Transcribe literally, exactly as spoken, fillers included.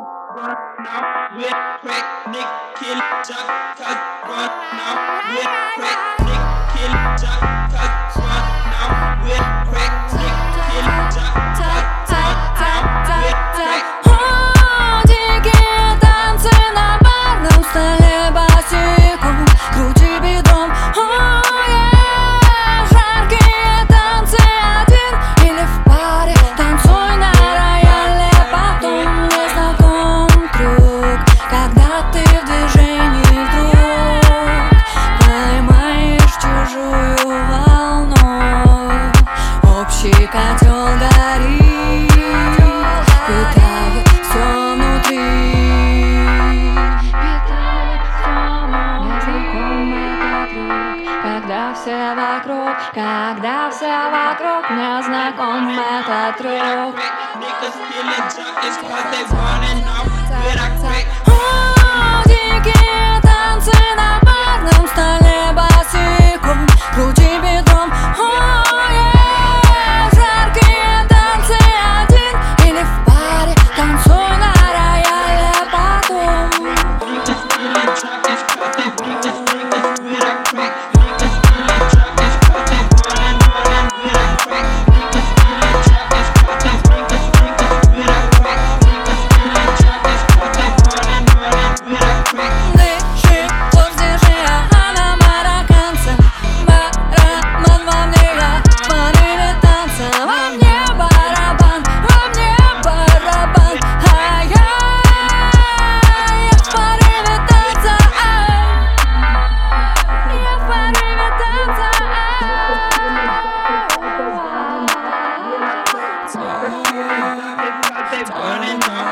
run off with crack, Nick kill Chuck, cut run off with crack, Nick kill Chuck, cut run off with crack, Nick kill Chuck, cut run off with crack. Дикие танцы на барном столе босиком, крути бедром. Oh, yeah. Жаркие танцы один или в паре, танцуй на рояле, потом незнаком трюк, когда ты в движении вдруг поймаешь чужую волну. Общий котел горит, питает все внутри, питает все внутри. Когда все вокруг, когда все вокруг, мне знаком этот трюк. Niggas killing junkies 'cause they running off with a crack. О, дикие танцы на барном столе босиком, крути бедром. О, yeah. Жаркие танцы один или в паре, танцуй на рояле, потом. Niggas killing junkies 'cause they niggas niggas with a crack. Niggas killing junkies 'cause they running running with a crack. Niggas killing junkies 'cause they niggas niggas with a crack. Niggas killing junkies 'cause they running running with a crack. Дыши, пусть держи, а на марокканца. Барабан во мне, я в порыве танца. Во мне барабан, во мне барабан. А я, я в порыве танца. Я в порыве танца. Cause they running off